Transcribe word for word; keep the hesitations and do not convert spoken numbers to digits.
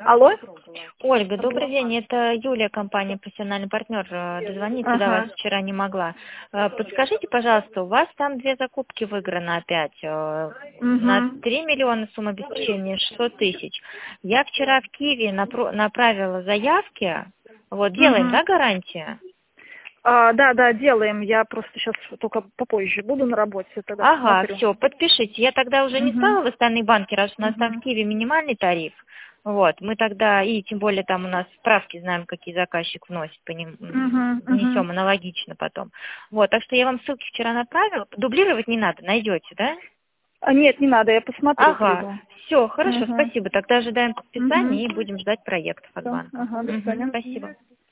Алло? Ольга, добрый день. Это Юлия, компания «Профессиональный партнер». Э, Дозвониться до вас Ага. вчера не могла. Э, Подскажите, пожалуйста, у вас там две закупки выиграны опять. э, На Угу. три миллиона сумма обеспечения шестьсот тысяч. Я вчера в Киеве напро- направила заявки. Вот, делаем, Угу. да, гарантия? А, да, да, делаем. Я просто сейчас только попозже буду на работе, тогда Ага, посмотрю. все, подпишите. Я тогда уже не Угу. стала в остальные банки, раз у нас там в Угу. Киеве минимальный тариф. Вот, мы тогда, и тем более там у нас справки знаем, какие заказчик вносит, по ним м, Угу. Угу. внесем аналогично потом. Вот, так что я вам ссылки вчера направила. Дублировать не надо, найдете, да? А, нет, не надо, я посмотрю, Ага, приду. все, хорошо, Угу. спасибо. Тогда ожидаем Угу. подписания и будем ждать проектов от Все. банка. Ага, до Мгм, свидания. спасибо.